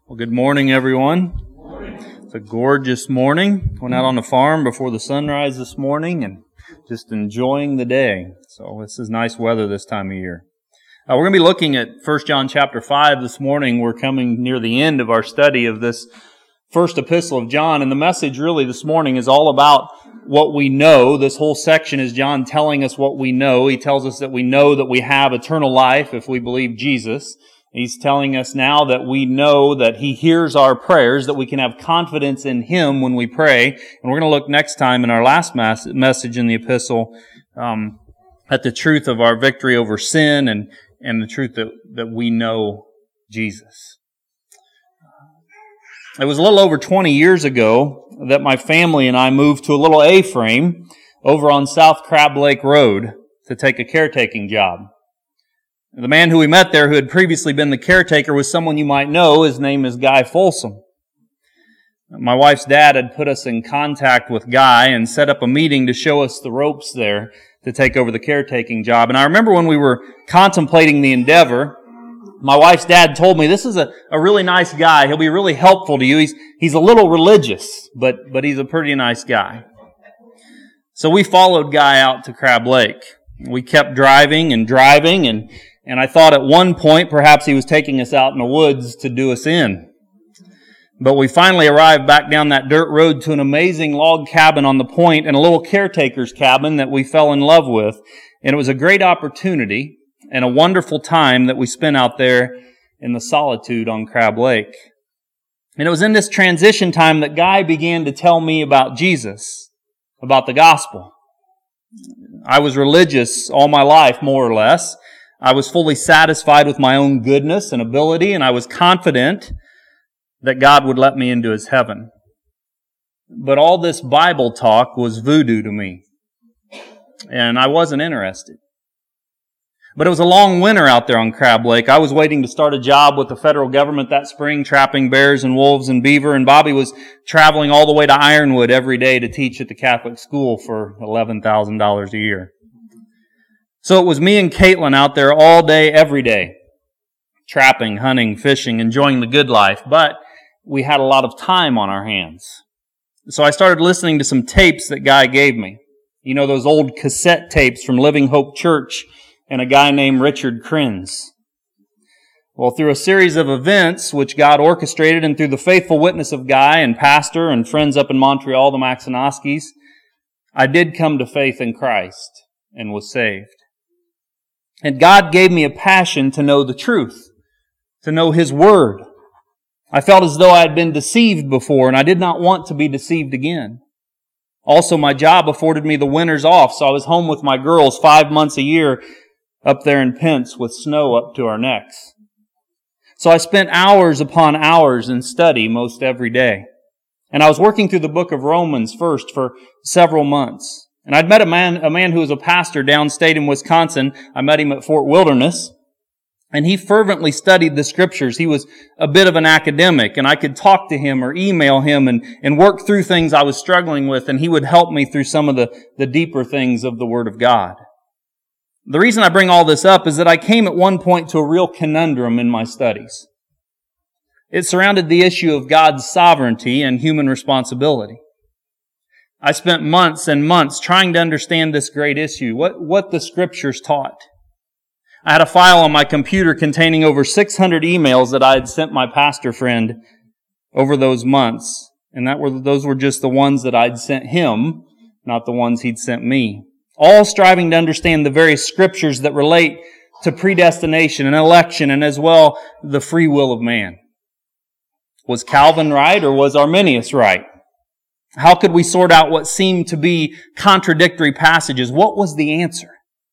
Well, good morning, everyone. It's a gorgeous morning. Went out on the farm before the sunrise this morning and just enjoying the day. So this is nice weather this time of year. We're going to be looking at 1 John chapter 5 this morning. We're coming near the end of our study of this first epistle of John, and the message really this morning is all about what we know. This whole section is John telling us what we know. He tells us that we know that we have eternal life if we believe Jesus. He's telling us now that we know that He hears our prayers, that we can have confidence in Him when we pray. And we're going to look next time in our last message in the epistle at the truth of our victory over sin and the truth that we know Jesus. It was a little over 20 years ago that my family and I moved to a little A-frame over on South Crab Lake Road to take a caretaking job. The man who we met there, who had previously been the caretaker, was someone you might know. His name is Guy Folsom. My wife's dad had put us in contact with Guy and set up a meeting to show us the ropes there to take over the caretaking job. And I remember when we were contemplating the endeavor, my wife's dad told me, this is a really nice guy. He'll be really helpful to you. He's a little religious, but he's a pretty nice guy. So we followed Guy out to Crab Lake. We kept driving, and I thought at one point perhaps he was taking us out in the woods to do us in. But we finally arrived back down that dirt road to an amazing log cabin on the point and a little caretaker's cabin that we fell in love with. And it was a great opportunity and a wonderful time that we spent out there in the solitude on Crab Lake. And it was in this transition time that Guy began to tell me about Jesus, about the gospel. I was religious all my life, more or less. I was fully satisfied with my own goodness and ability, and I was confident that God would let me into His heaven. But all this Bible talk was voodoo to me, and I wasn't interested. But it was a long winter out there on Crab Lake. I was waiting to start a job with the federal government that spring, trapping bears and wolves and beaver, and Bobby was traveling all the way to Ironwood every day to teach at the Catholic school for $11,000 a year. So it was me and Caitlin out there all day, every day, trapping, hunting, fishing, enjoying the good life, but we had a lot of time on our hands. So I started listening to some tapes that Guy gave me. You know, those old cassette tapes from Living Hope Church and a guy named Richard Krenz. Well, through a series of events which God orchestrated and through the faithful witness of Guy and pastor and friends up in Montreal, the Maxinoskis, I did come to faith in Christ and was saved. And God gave me a passion to know the truth, to know His Word. I felt as though I had been deceived before, and I did not want to be deceived again. Also, my job afforded me the winters off, so I was home with my girls 5 months a year up there in Pence with snow up to our necks. So I spent hours upon hours in study most every day. And I was working through the book of Romans first for several months. And I'd met a man who was a pastor downstate in Wisconsin. I met him at Fort Wilderness. And he fervently studied the Scriptures. He was a bit of an academic, and I could talk to him or email him and work through things I was struggling with, and he would help me through some of the deeper things of the Word of God. The reason I bring all this up is that I came at one point to a real conundrum in my studies. It surrounded the issue of God's sovereignty and human responsibility. I spent months and months trying to understand this great issue, what the Scriptures taught. I had a file on my computer containing over 600 emails that I had sent my pastor friend over those months, and those were just the ones that I'd sent him, not the ones he'd sent me. All striving to understand the various Scriptures that relate to predestination and election and as well the free will of man. Was Calvin right or was Arminius right? How could we sort out what seemed to be contradictory passages? What was the answer?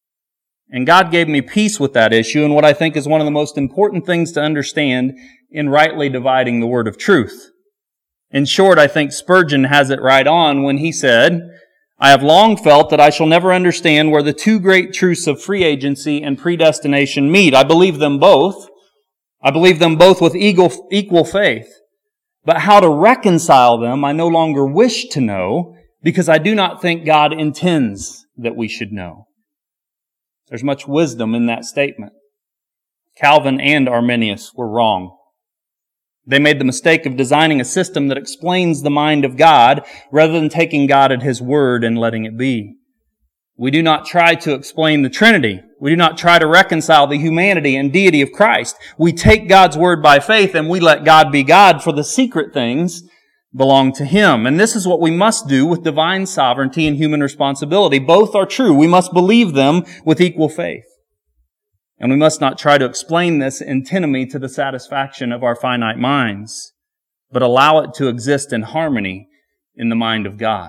And God gave me peace with that issue and what I think is one of the most important things to understand in rightly dividing the word of truth. In short, I think Spurgeon has it right on when he said, I have long felt that I shall never understand where the two great truths of free agency and predestination meet. I believe them both. I believe them both with equal faith. But how to reconcile them, I no longer wish to know, because I do not think God intends that we should know. There's much wisdom in that statement. Calvin and Arminius were wrong. They made the mistake of designing a system that explains the mind of God rather than taking God at His word and letting it be. We do not try to explain the Trinity. We do not try to reconcile the humanity and deity of Christ. We take God's word by faith and we let God be God, for the secret things belong to Him. And this is what we must do with divine sovereignty and human responsibility. Both are true. We must believe them with equal faith. And we must not try to explain this antinomy to the satisfaction of our finite minds, but allow it to exist in harmony in the mind of God.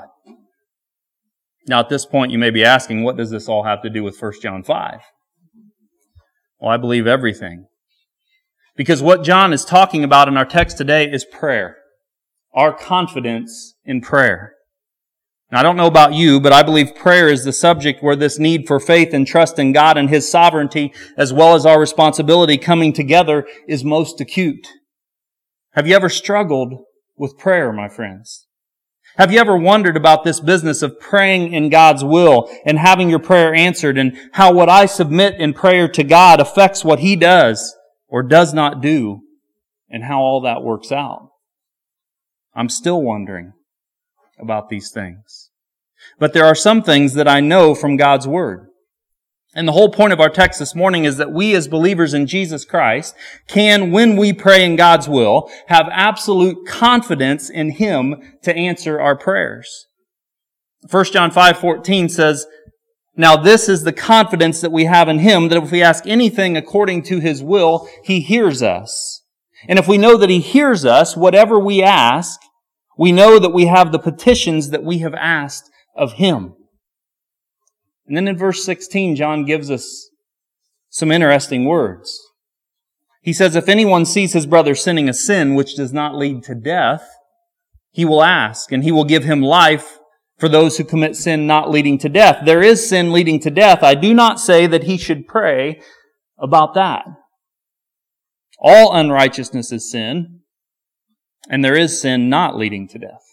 Now, at this point, you may be asking, what does this all have to do with 1 John 5? Well, I believe everything. Because what John is talking about in our text today is prayer. Our confidence in prayer. Now, I don't know about you, but I believe prayer is the subject where this need for faith and trust in God and His sovereignty, as well as our responsibility coming together, is most acute. Have you ever struggled with prayer, my friends? Have you ever wondered about this business of praying in God's will and having your prayer answered, and how what I submit in prayer to God affects what He does or does not do, and how all that works out? I'm still wondering about these things. But there are some things that I know from God's Word. And the whole point of our text this morning is that we as believers in Jesus Christ can, when we pray in God's will, have absolute confidence in Him to answer our prayers. 1 John 5:14 says, "Now this is the confidence that we have in Him, that if we ask anything according to His will, He hears us. And if we know that He hears us, whatever we ask, we know that we have the petitions that we have asked of Him." And then in verse 16, John gives us some interesting words. He says, "If anyone sees his brother sinning a sin which does not lead to death, he will ask, and He will give him life for those who commit sin not leading to death. There is sin leading to death. I do not say that he should pray about that. All unrighteousness is sin, and there is sin not leading to death."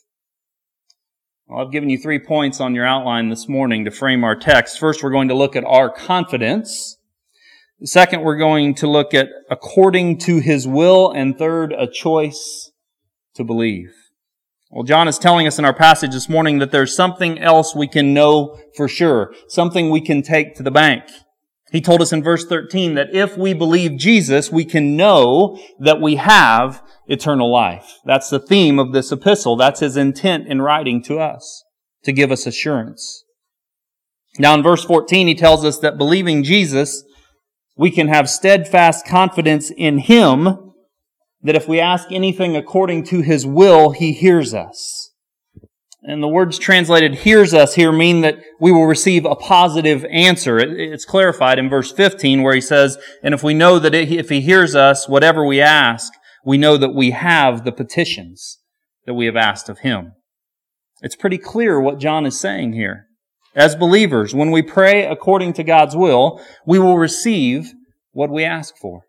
Well, I've given you 3 points on your outline this morning to frame our text. First, we're going to look at our confidence. Second, we're going to look at according to His will. And third, a choice to believe. Well, John is telling us in our passage this morning that there's something else we can know for sure, something we can take to the bank. He told us in verse 13 that if we believe Jesus, we can know that we have eternal life. That's the theme of this epistle. That's His intent in writing to us, to give us assurance. Now in verse 14, he tells us that believing Jesus, we can have steadfast confidence in Him, that if we ask anything according to His will, He hears us. And the words translated "hears us" here mean that we will receive a positive answer. It's clarified in verse 15 where he says, "And if we know that if He hears us, whatever we ask, we know that we have the petitions that we have asked of Him." It's pretty clear what John is saying here. As believers, when we pray according to God's will, we will receive what we ask for.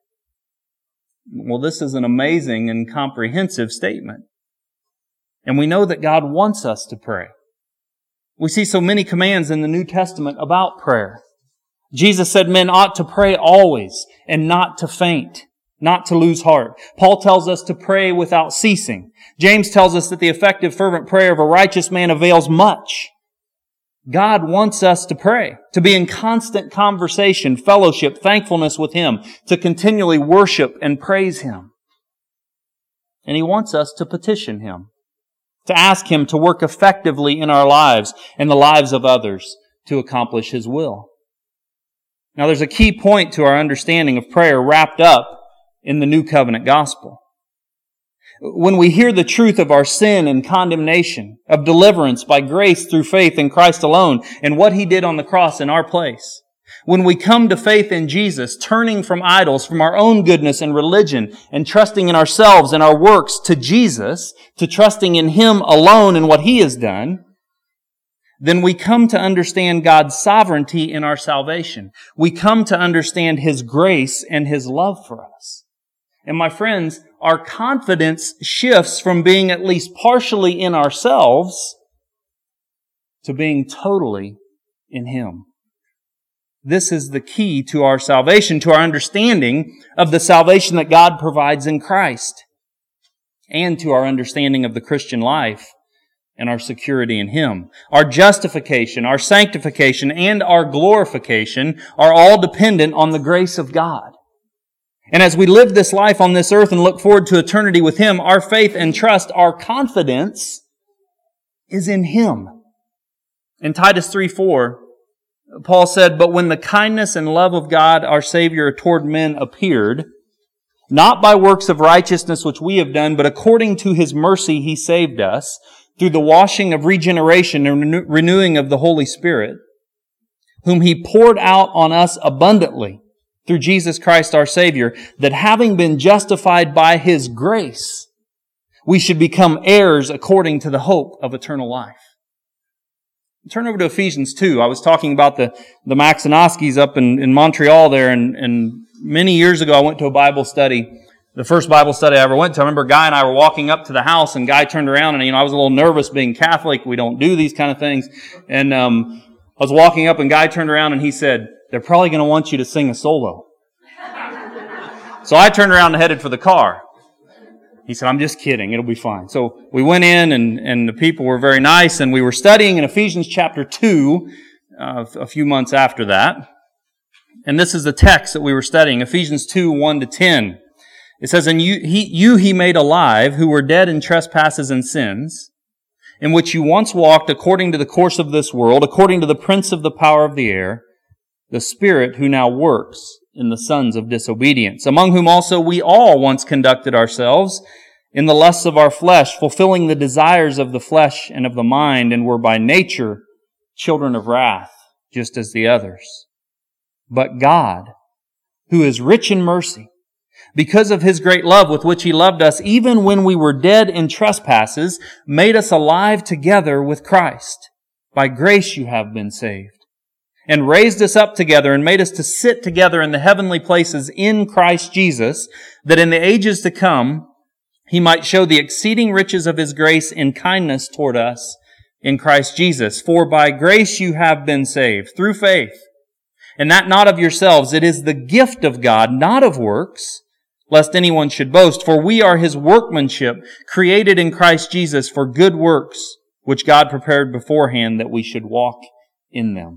Well, this is an amazing and comprehensive statement. And we know that God wants us to pray. We see so many commands in the New Testament about prayer. Jesus said men ought to pray always and not to faint, not to lose heart. Paul tells us to pray without ceasing. James tells us that the effective, fervent prayer of a righteous man avails much. God wants us to pray, to be in constant conversation, fellowship, thankfulness with Him, to continually worship and praise Him. And He wants us to petition Him, to ask Him to work effectively in our lives and the lives of others to accomplish His will. Now there's a key point to our understanding of prayer wrapped up in the New Covenant gospel. When we hear the truth of our sin and condemnation, of deliverance by grace through faith in Christ alone and what He did on the cross in our place, when we come to faith in Jesus, turning from idols, from our own goodness and religion, and trusting in ourselves and our works to Jesus, to trusting in Him alone and what He has done, then we come to understand God's sovereignty in our salvation. We come to understand His grace and His love for us. And my friends, our confidence shifts from being at least partially in ourselves to being totally in Him. This is the key to our salvation, to our understanding of the salvation that God provides in Christ. and to our understanding of the Christian life and our security in Him. Our justification, our sanctification, and our glorification are all dependent on the grace of God. And as we live this life on this earth and look forward to eternity with Him, our faith and trust, our confidence is in Him. In Titus 3:4, Paul said, "But when the kindness and love of God, our Savior, toward men appeared, not by works of righteousness which we have done, but according to His mercy He saved us, through the washing of regeneration and renewing of the Holy Spirit, whom He poured out on us abundantly through Jesus Christ our Savior, that having been justified by His grace, we should become heirs according to the hope of eternal life." Turn over to Ephesians 2. I was talking about the Maxinoskis up in Montreal there, and many years ago I went to a Bible study. The first Bible study I ever went to, I remember Guy and I were walking up to the house, and Guy turned around, and I was a little nervous being Catholic. We don't do these kind of things. And I was walking up, and Guy turned around, and he said, "They're probably going to want you to sing a solo." So I turned around and headed for the car. He said, "I'm just kidding. It'll be fine." So we went in, and the people were very nice, and we were studying in Ephesians chapter 2 a few months after that. And this is the text that we were studying, Ephesians 2, 1-10. It says, "And you He made alive, who were dead in trespasses and sins, in which you once walked according to the course of this world, according to the prince of the power of the air, the Spirit who now works in the sons of disobedience, among whom also we all once conducted ourselves in the lusts of our flesh, fulfilling the desires of the flesh and of the mind, and were by nature children of wrath, just as the others. But God, who is rich in mercy, because of His great love with which He loved us, even when we were dead in trespasses, made us alive together with Christ. By grace you have been saved, and raised us up together and made us to sit together in the heavenly places in Christ Jesus, that in the ages to come He might show the exceeding riches of His grace in kindness toward us in Christ Jesus. For by grace you have been saved, through faith, and that not of yourselves. It is the gift of God, not of works, lest anyone should boast. For we are His workmanship, created in Christ Jesus for good works, which God prepared beforehand that we should walk in them."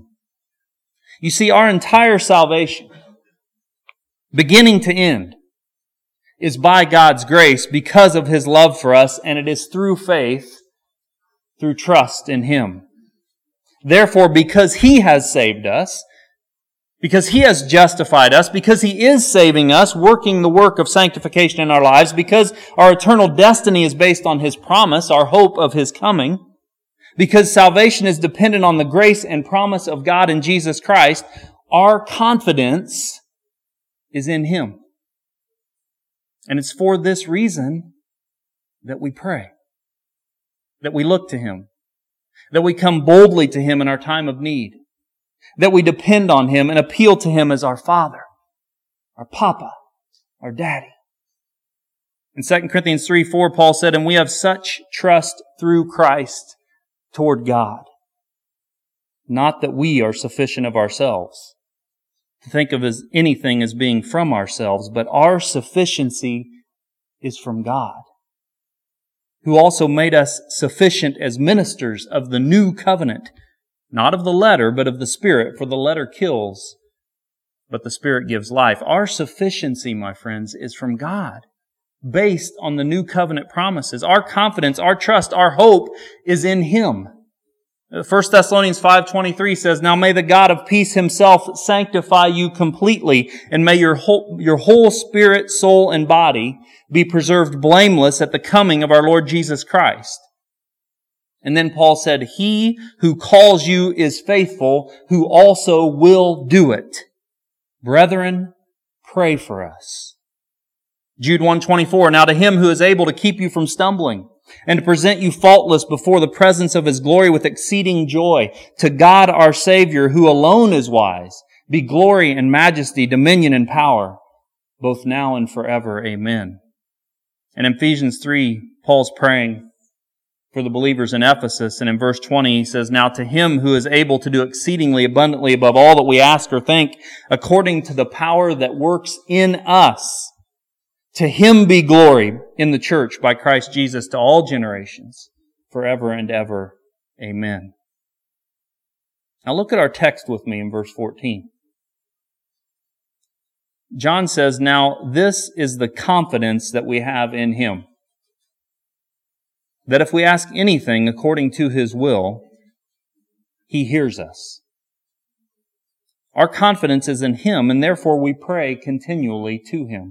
You see, our entire salvation, beginning to end, is by God's grace because of His love for us, and it is through faith, through trust in Him. Therefore, because He has saved us, because He has justified us, because He is saving us, working the work of sanctification in our lives, because our eternal destiny is based on His promise, our hope of His coming, because salvation is dependent on the grace and promise of God in Jesus Christ, our confidence is in Him. And it's for this reason that we pray, that we look to Him, that we come boldly to Him in our time of need, that we depend on Him and appeal to Him as our Father, our Papa, our Daddy. In 2 Corinthians 3:4, Paul said, "And we have such trust through Christ toward God. Not that we are sufficient of ourselves, to think of as anything as being from ourselves, but our sufficiency is from God, who also made us sufficient as ministers of the new covenant, not of the letter, but of the Spirit, for the letter kills, but the Spirit gives life." Our sufficiency, my friends, is from God, based on the new covenant promises. Our confidence, our trust, our hope is in Him. 1 Thessalonians 5:23 says, "Now may the God of peace Himself sanctify you completely, and may your whole spirit, soul, and body be preserved blameless at the coming of our Lord Jesus Christ." And then Paul said, "He who calls you is faithful, who also will do it." Brethren, pray for us. Jude 1:24, "Now to Him who is able to keep you from stumbling, and to present you faultless before the presence of His glory with exceeding joy, to God our Savior, who alone is wise, be glory and majesty, dominion and power, both now and forever. Amen." And in Ephesians 3, Paul's praying for the believers in Ephesus, and in verse 20 he says, "Now to Him who is able to do exceedingly abundantly above all that we ask or think, according to the power that works in us, To Him be glory in the church by Christ Jesus to all generations, forever and ever. Amen. Now look at our text with me in verse 14. John says, now this is the confidence that we have in Him, that if we ask anything according to His will, He hears us. Our confidence is in Him, and therefore we pray continually to Him.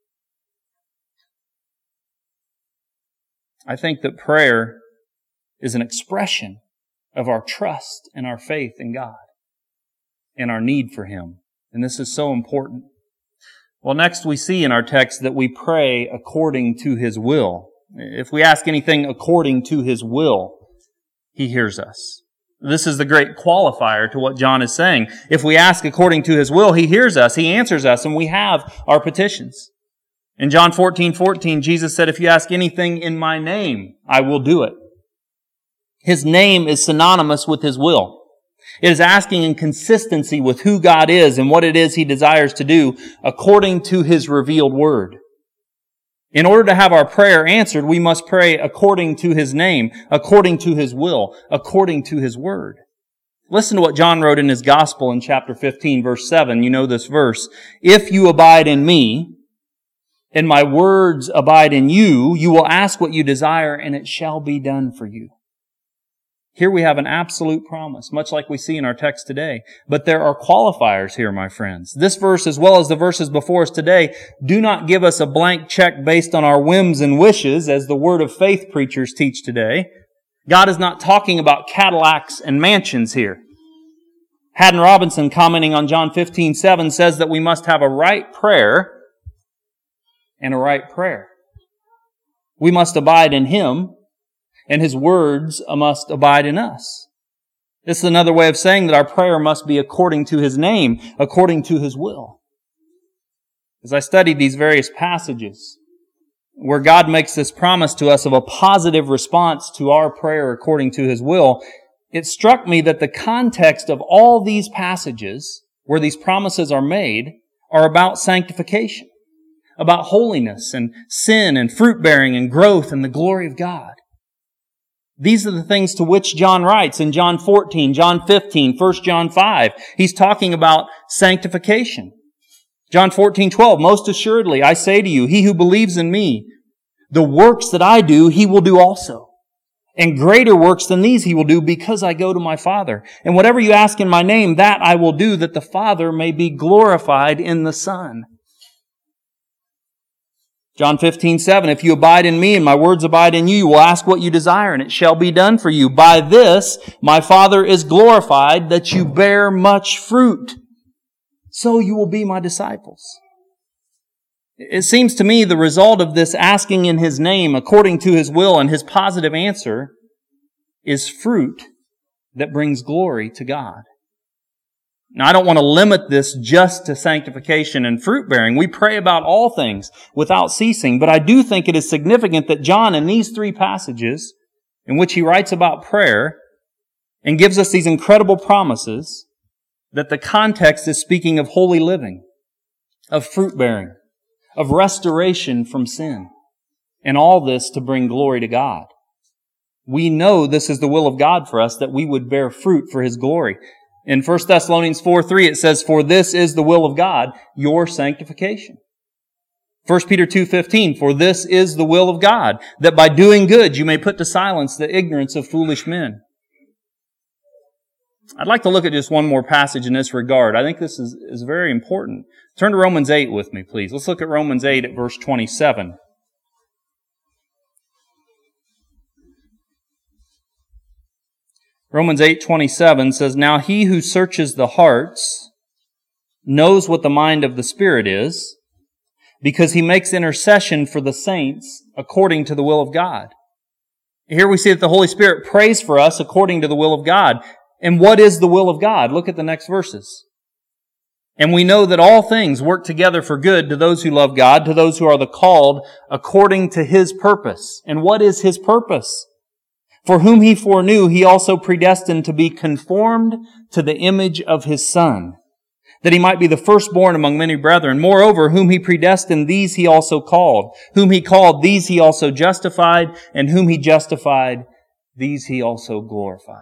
I think that prayer is an expression of our trust and our faith in God and our need for Him. And this is so important. Well, next we see in our text that we pray according to His will. If we ask anything according to His will, He hears us. This is the great qualifier to what John is saying. If we ask according to His will, He hears us, He answers us, and we have our petitions. In John 14:14, Jesus said, if you ask anything in my name, I will do it. His name is synonymous with His will. It is asking in consistency with who God is and what it is He desires to do according to His revealed word. In order to have our prayer answered, we must pray according to His name, according to His will, according to His word. Listen to what John wrote in his Gospel in chapter 15, verse 7. You know this verse. If you abide in me, and my words abide in you, you will ask what you desire, and it shall be done for you. Here we have an absolute promise, much like we see in our text today. But there are qualifiers here, my friends. This verse, as well as the verses before us today, do not give us a blank check based on our whims and wishes, as the word of faith preachers teach today. God is not talking about Cadillacs and mansions here. Haddon Robinson, commenting on John 15:7, says that we must have a right prayer and a right prayer. We must abide in Him, and His words must abide in us. This is another way of saying that our prayer must be according to His name, according to His will. As I studied these various passages, where God makes this promise to us of a positive response to our prayer according to His will, it struck me that the context of all these passages, where these promises are made, are about sanctification, about holiness and sin and fruit-bearing and growth and the glory of God. These are the things to which John writes in John 14, John 15, 1 John 5. He's talking about sanctification. John 14:12, most assuredly, I say to you, he who believes in me, the works that I do, he will do also. And greater works than these he will do, because I go to my Father. And whatever you ask in my name, that I will do, that the Father may be glorified in the Son. John 15:7, if you abide in me and my words abide in you, you will ask what you desire, and it shall be done for you. By this my Father is glorified, that you bear much fruit. So you will be my disciples. It seems to me the result of this asking in His name, according to His will, and His positive answer is fruit that brings glory to God. Now, I don't want to limit this just to sanctification and fruit bearing. We pray about all things without ceasing, but I do think it is significant that John, in these three passages in which he writes about prayer and gives us these incredible promises, that the context is speaking of holy living, of fruit bearing, of restoration from sin, and all this to bring glory to God. We know this is the will of God for us, that we would bear fruit for His glory. In 1 Thessalonians 4:3 it says, for this is the will of God, your sanctification. 1 Peter 2:15, for this is the will of God, that by doing good you may put to silence the ignorance of foolish men. I'd like to look at just one more passage in this regard. I think this is very important. Turn to Romans 8 with me, please. Let's look at Romans 8 at verse 27. Romans 8:27 says, now he who searches the hearts knows what the mind of the Spirit is, because he makes intercession for the saints according to the will of God. Here we see that the Holy Spirit prays for us according to the will of God. And what is the will of God? Look at the next verses. And we know that all things work together for good to those who love God, to those who are the called according to His purpose. And what is His purpose? For whom He foreknew, He also predestined to be conformed to the image of His Son, that he might be the firstborn among many brethren. Moreover, whom he predestined, these he also called. Whom he called, these he also justified. And whom he justified, these he also glorified.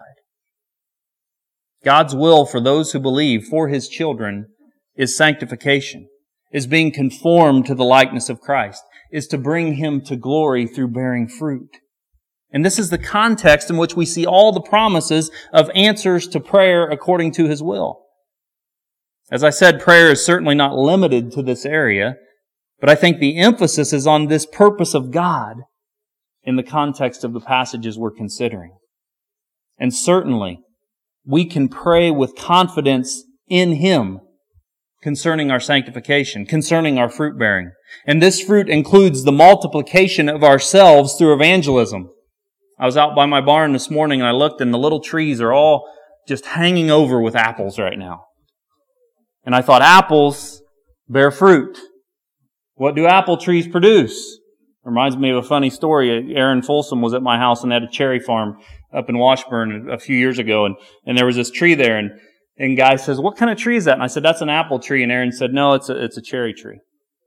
God's will for those who believe, for His children, is sanctification, is being conformed to the likeness of Christ, is to bring Him to glory through bearing fruit. And this is the context in which we see all the promises of answers to prayer according to His will. As I said, prayer is certainly not limited to this area, but I think the emphasis is on this purpose of God in the context of the passages we're considering. And certainly, we can pray with confidence in Him concerning our sanctification, concerning our fruit bearing. And this fruit includes the multiplication of ourselves through evangelism. I was out by my barn this morning and I looked, and the little trees are all just hanging over with apples right now. And I thought, apples bear fruit. What do apple trees produce? Reminds me of a funny story. Aaron Folsom was at my house and had a cherry farm up in Washburn a few years ago, and there was this tree there, and guy says, "What kind of tree is that?" And I said, "That's an apple tree." And Aaron said, "No, it's a cherry tree."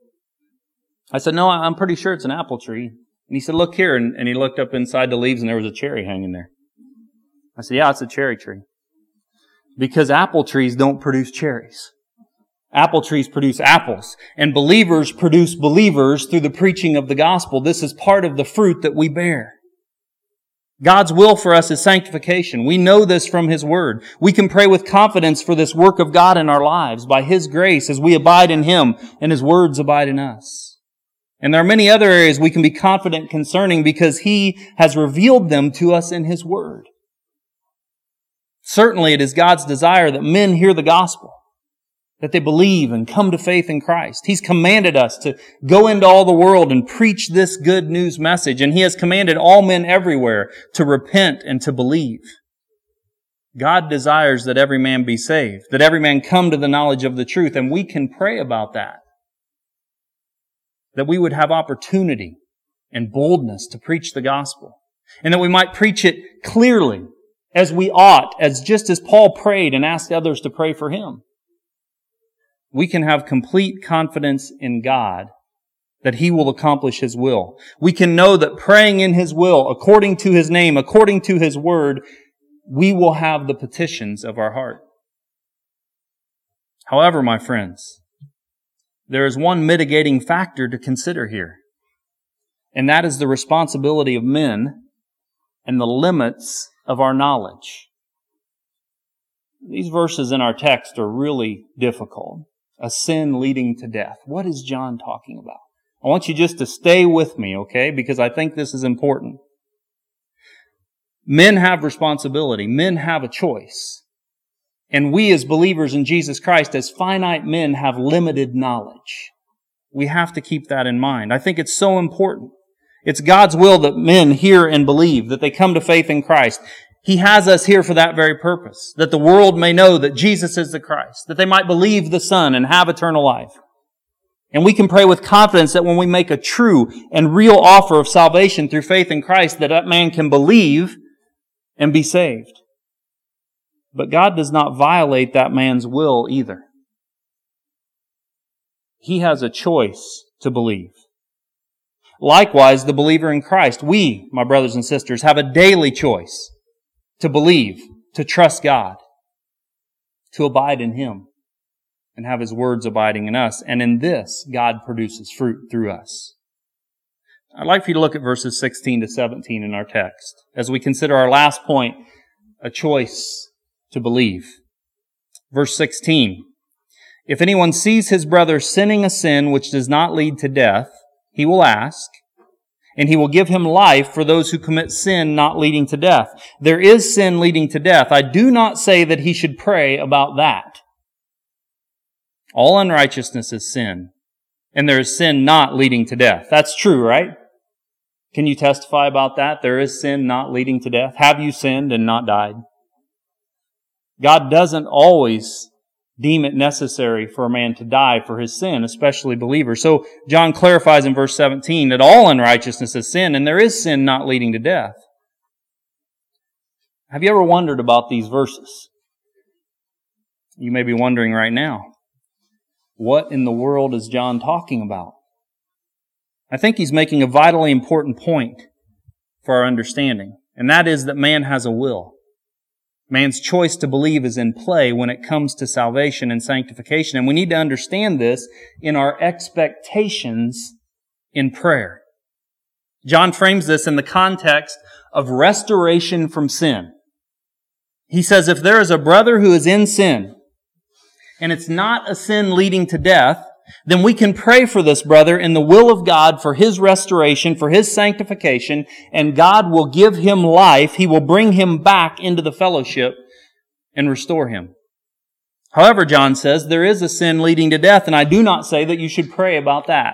I said, "No, I'm pretty sure it's an apple tree." And he said, "Look here," and he looked up inside the leaves, and there was a cherry hanging there. I said, "Yeah, it's a cherry tree." Because apple trees don't produce cherries. Apple trees produce apples, and believers produce believers through the preaching of the gospel. This is part of the fruit that we bear. God's will for us is sanctification. We know this from His Word. We can pray with confidence for this work of God in our lives by His grace as we abide in Him and His words abide in us. And there are many other areas we can be confident concerning because He has revealed them to us in His Word. Certainly it is God's desire that men hear the gospel, that they believe and come to faith in Christ. He's commanded us to go into all the world and preach this good news message, and He has commanded all men everywhere to repent and to believe. God desires that every man be saved, that every man come to the knowledge of the truth, and we can pray about that. That we would have opportunity and boldness to preach the gospel, and that we might preach it clearly, as we ought, just as Paul prayed and asked others to pray for him. We can have complete confidence in God that He will accomplish His will. We can know that praying in His will, according to His name, according to His word, we will have the petitions of our heart. However, my friends, there is one mitigating factor to consider here, and that is the responsibility of men and the limits of our knowledge. These verses in our text are really difficult. A sin leading to death. What is John talking about? I want you just to stay with me, okay? Because I think this is important. Men have responsibility. Men have a choice. And we as believers in Jesus Christ, as finite men, have limited knowledge. We have to keep that in mind. I think it's so important. It's God's will that men hear and believe, that they come to faith in Christ. He has us here for that very purpose, that the world may know that Jesus is the Christ, that they might believe the Son and have eternal life. And we can pray with confidence that when we make a true and real offer of salvation through faith in Christ, that man can believe and be saved. But God does not violate that man's will either. He has a choice to believe. Likewise, the believer in Christ, we, my brothers and sisters, have a daily choice to believe, to trust God, to abide in Him, and have His words abiding in us. And in this, God produces fruit through us. I'd like for you to look at verses 16 to 17 in our text as we consider our last point, a choice to believe. Verse 16, "If anyone sees his brother sinning a sin which does not lead to death, he will ask, and He will give him life for those who commit sin not leading to death. There is sin leading to death. I do not say that he should pray about that. All unrighteousness is sin, and there is sin not leading to death." That's true, right? Can you testify about that? There is sin not leading to death. Have you sinned and not died? God doesn't always deem it necessary for a man to die for his sin, especially believers. So John clarifies in verse 17 that all unrighteousness is sin, and there is sin not leading to death. Have you ever wondered about these verses? You may be wondering right now. What in the world is John talking about? I think he's making a vitally important point for our understanding, and that is that man has a will. Man's choice to believe is in play when it comes to salvation and sanctification, and we need to understand this in our expectations in prayer. John frames this in the context of restoration from sin. He says, if there is a brother who is in sin, and it's not a sin leading to death, then we can pray for this brother in the will of God for his restoration, for his sanctification, and God will give him life. He will bring him back into the fellowship and restore him. However, John says, there is a sin leading to death, and I do not say that you should pray about that.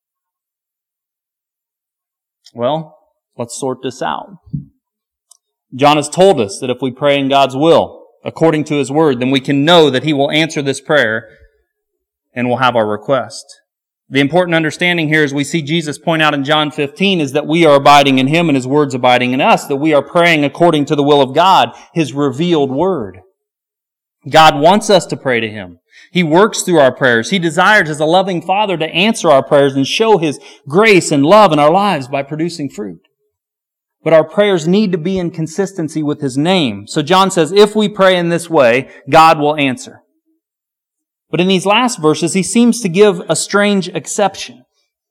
Well, let's sort this out. John has told us that if we pray in God's will, according to His Word, then we can know that He will answer this prayer and will have our request. The important understanding here, as we see Jesus point out in John 15, is that we are abiding in Him and His Word's abiding in us, that we are praying according to the will of God, His revealed Word. God wants us to pray to Him. He works through our prayers. He desires as a loving Father to answer our prayers and show His grace and love in our lives by producing fruit. But our prayers need to be in consistency with His name. So John says, if we pray in this way, God will answer. But in these last verses, he seems to give a strange exception,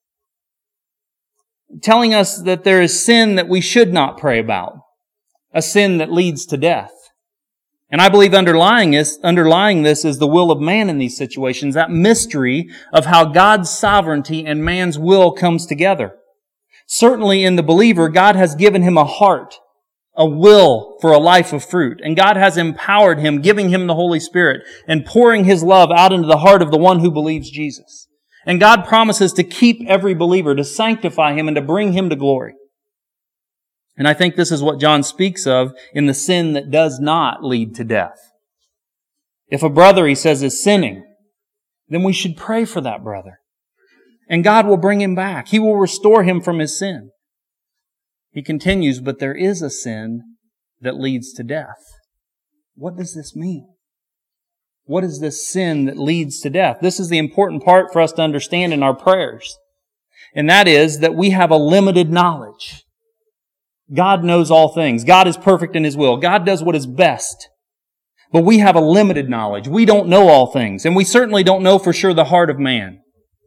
telling us that there is sin that we should not pray about, a sin that leads to death. And I believe underlying this is the will of man in these situations, that mystery of how God's sovereignty and man's will comes together. Certainly in the believer, God has given him a heart, a will for a life of fruit. And God has empowered him, giving him the Holy Spirit and pouring His love out into the heart of the one who believes Jesus. And God promises to keep every believer, to sanctify him and to bring him to glory. And I think this is what John speaks of in the sin that does not lead to death. If a brother, he says, is sinning, then we should pray for that brother. And God will bring him back. He will restore him from his sin. He continues, but there is a sin that leads to death. What does this mean? What is this sin that leads to death? This is the important part for us to understand in our prayers. And that is that we have a limited knowledge. God knows all things. God is perfect in His will. God does what is best. But we have a limited knowledge. We don't know all things. And we certainly don't know for sure the heart of man.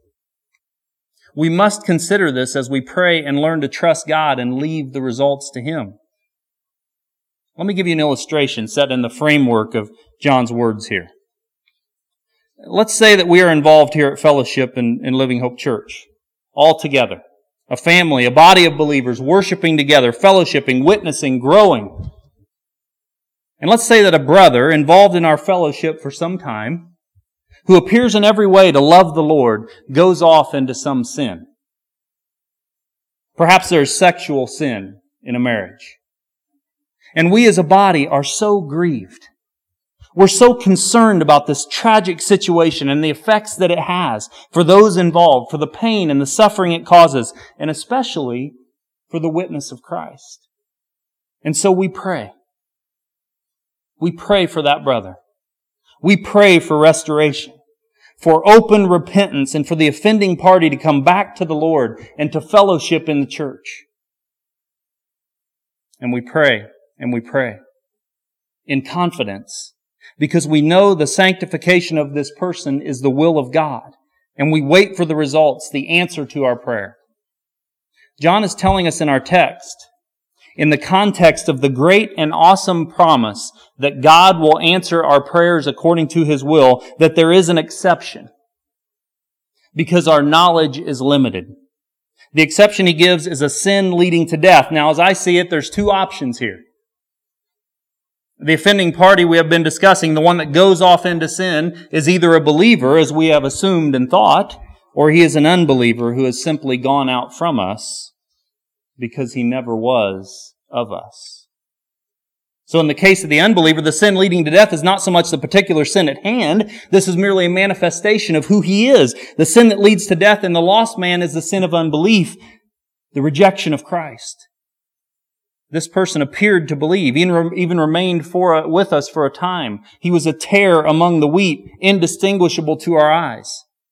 We must consider this as we pray and learn to trust God and leave the results to Him. Let me give you an illustration set in the framework of John's words here. Let's say that we are involved here at Fellowship in Living Hope Church, all together. A family, a body of believers worshiping together, fellowshipping, witnessing, growing. And let's say that a brother involved in our fellowship for some time, who appears in every way to love the Lord, goes off into some sin. Perhaps there's sexual sin in a marriage. And we as a body are so grieved. We're so concerned about this tragic situation and the effects that it has for those involved, for the pain and the suffering it causes, and especially for the witness of Christ. And so we pray. We pray for that brother. We pray for restoration, for open repentance, and for the offending party to come back to the Lord and to fellowship in the church. And we pray in confidence, because we know the sanctification of this person is the will of God, and we wait for the results, the answer to our prayer. John is telling us in our text, in the context of the great and awesome promise that God will answer our prayers according to His will, that there is an exception, because our knowledge is limited. The exception he gives is a sin leading to death. Now, as I see it, there's two options here. The offending party we have been discussing, the one that goes off into sin, is either a believer, as we have assumed and thought, or he is an unbeliever who has simply gone out from us because he never was of us. So in the case of the unbeliever, the sin leading to death is not so much the particular sin at hand. This is merely a manifestation of who he is. The sin that leads to death in the lost man is the sin of unbelief, the rejection of Christ. This person appeared to believe, even remained with us for a time. He was a tare among the wheat, indistinguishable to our eyes.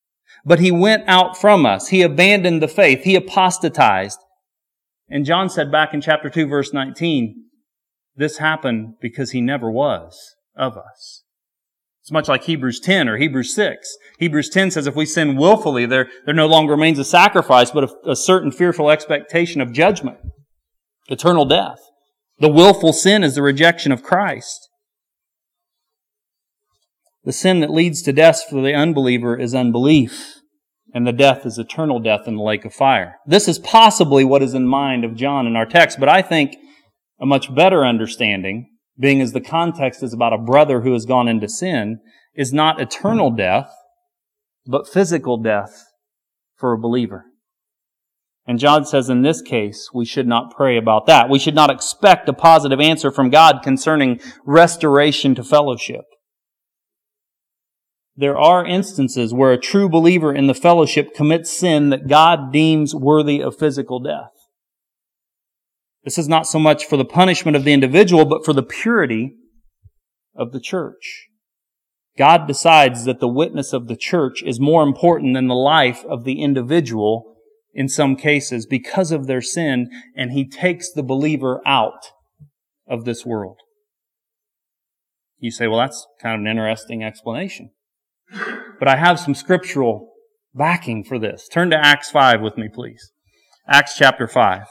but he went out from us. He abandoned the faith. He apostatized. And John said back in chapter 2, verse 19, this happened because he never was of us. It's much like Hebrews 10 or Hebrews 6. Hebrews 10 says if we sin willfully, there no longer remains a sacrifice, but a certain fearful expectation of judgment, eternal death. The willful sin is the rejection of Christ. The sin that leads to death for the unbeliever is unbelief, and the death is eternal death in the lake of fire. This is possibly what is in mind of John in our text, but I think a much better understanding, being as the context is about a brother who has gone into sin, is not eternal death, but physical death for a believer. And John says in this case, we should not pray about that. We should not expect a positive answer from God concerning restoration to fellowship. There are instances where a true believer in the fellowship commits sin that God deems worthy of physical death. This is not so much for the punishment of the individual, but for the purity of the church. God decides that the witness of the church is more important than the life of the individual in some cases because of their sin, and He takes the believer out of this world. You say, well, that's kind of an interesting explanation. But I have some scriptural backing for this. Turn to Acts 5 with me, please. Acts chapter 5.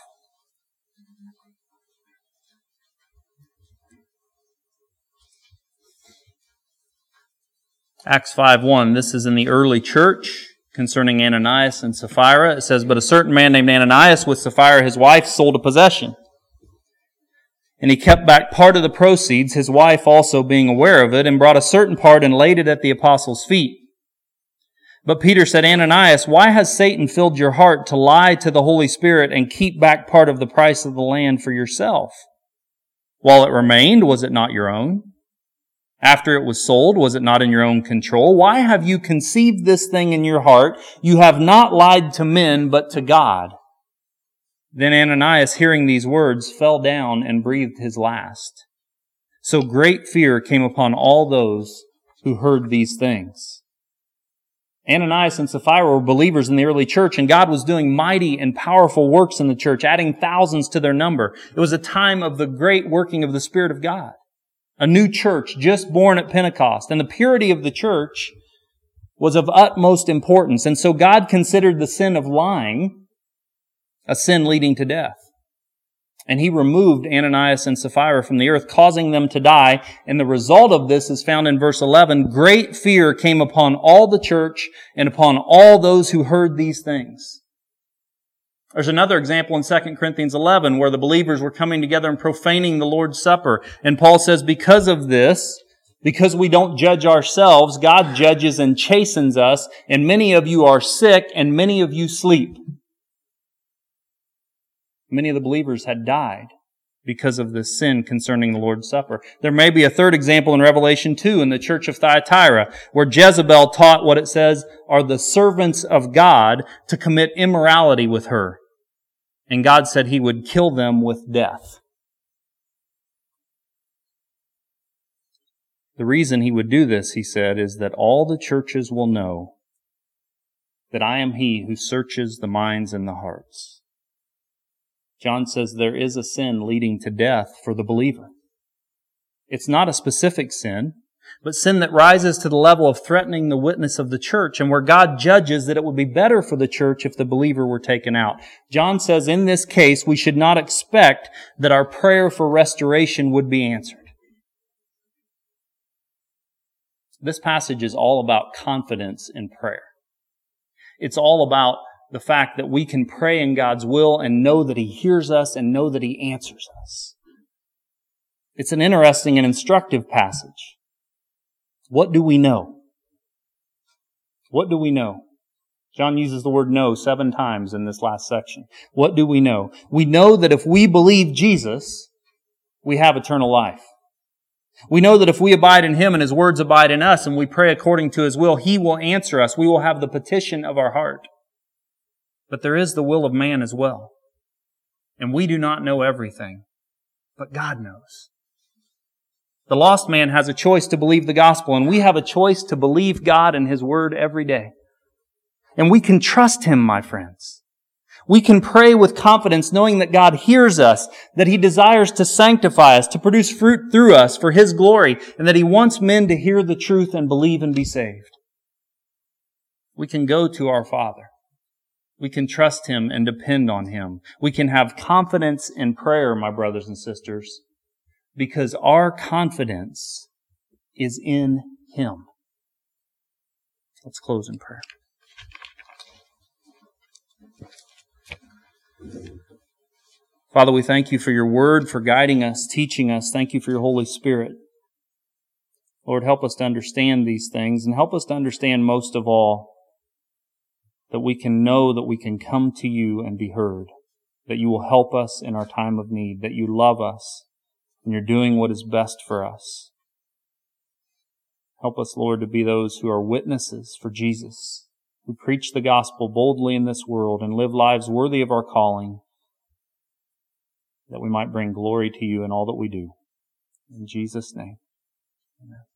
Acts 5:1, this is in the early church concerning Ananias and Sapphira. It says, but a certain man named Ananias with Sapphira his wife sold a possession. And he kept back part of the proceeds, his wife also being aware of it, and brought a certain part and laid it at the apostles' feet. But Peter said, Ananias, why has Satan filled your heart to lie to the Holy Spirit and keep back part of the price of the land for yourself? While it remained, was it not your own? After it was sold, was it not in your own control? Why have you conceived this thing in your heart? You have not lied to men, but to God. Then Ananias, hearing these words, fell down and breathed his last. So great fear came upon all those who heard these things. Ananias and Sapphira were believers in the early church, and God was doing mighty and powerful works in the church, adding thousands to their number. It was a time of the great working of the Spirit of God. A new church just born at Pentecost. And the purity of the church was of utmost importance. And so God considered the sin of lying a sin leading to death. And He removed Ananias and Sapphira from the earth, causing them to die. And the result of this is found in verse 11. Great fear came upon all the church and upon all those who heard these things. There's another example in 2 Corinthians 11 where the believers were coming together and profaning the Lord's Supper. And Paul says, because of this, because we don't judge ourselves, God judges and chastens us, and many of you are sick and many of you sleep. Many of the believers had died because of this sin concerning the Lord's Supper. There may be a third example in Revelation 2 in the church of Thyatira, where Jezebel taught what it says are the servants of God to commit immorality with her. And God said He would kill them with death. The reason He would do this, He said, is that all the churches will know that I am He who searches the minds and the hearts. John says there is a sin leading to death for the believer. It's not a specific sin, but sin that rises to the level of threatening the witness of the church, and where God judges that it would be better for the church if the believer were taken out. John says in this case, we should not expect that our prayer for restoration would be answered. This passage is all about confidence in prayer. It's all about the fact that we can pray in God's will and know that He hears us and know that He answers us. It's an interesting and instructive passage. What do we know? What do we know? John uses the word know 7 times in this last section. What do we know? We know that if we believe Jesus, we have eternal life. We know that if we abide in Him and His words abide in us and we pray according to His will, He will answer us. We will have the petition of our heart. But there is the will of man as well. And we do not know everything, but God knows. The lost man has a choice to believe the gospel, and we have a choice to believe God and His Word every day. And we can trust Him, my friends. We can pray with confidence knowing that God hears us, that He desires to sanctify us, to produce fruit through us for His glory, and that He wants men to hear the truth and believe and be saved. We can go to our Father. We can trust Him and depend on Him. We can have confidence in prayer, my brothers and sisters, because our confidence is in Him. Let's close in prayer. Father, we thank You for Your Word, for guiding us, teaching us. Thank You for Your Holy Spirit. Lord, help us to understand these things, and help us to understand most of all that we can know that we can come to You and be heard, that You will help us in our time of need, that You love us, and You're doing what is best for us. Help us, Lord, to be those who are witnesses for Jesus, who preach the gospel boldly in this world and live lives worthy of our calling, that we might bring glory to You in all that we do. In Jesus' name, amen.